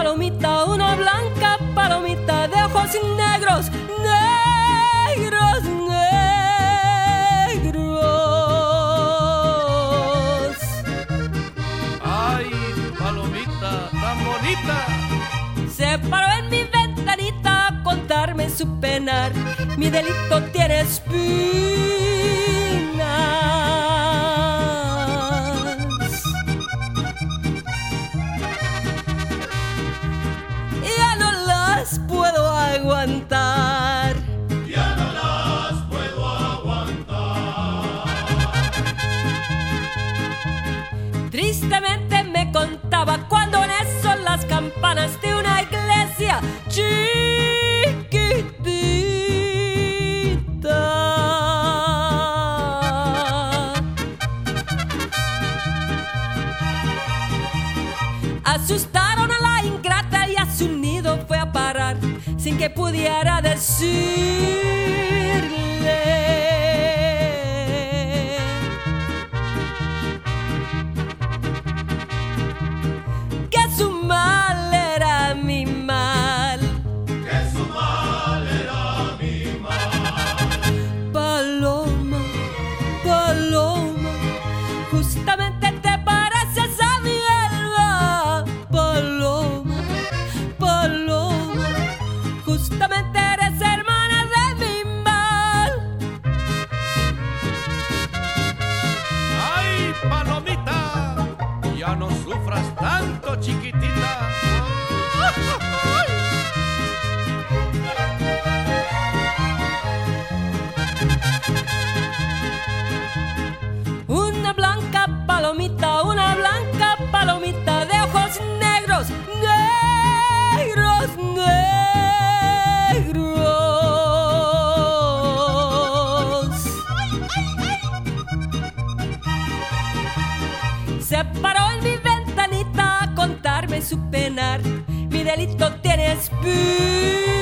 palomita, una blanca palomita de ojos negros, negros, negros. Ay, palomita tan bonita, se paró en mi ventanita a contarme su penar. Mi delito tiene espinas. Ya no las puedo aguantar. Ya no las puedo aguantar. Tristemente me contaba cuando en eso las campanas de una iglesia chiquitita asustaron a la ingrata y a su nido fue a parar sin que pudiera decirle que su mal era mi mal. Que su mal era mi mal. Paloma, paloma, justamente te pareces a mi alma. Paloma, paloma, justamente eres hermana de mi mal. ay, palomita, ya no sufras tanto, chiquitita. Una blanca palomita de ojos negros, negros, negros. Se paró en mi ventanita a contarme su penar. Mi delito tiene espinas.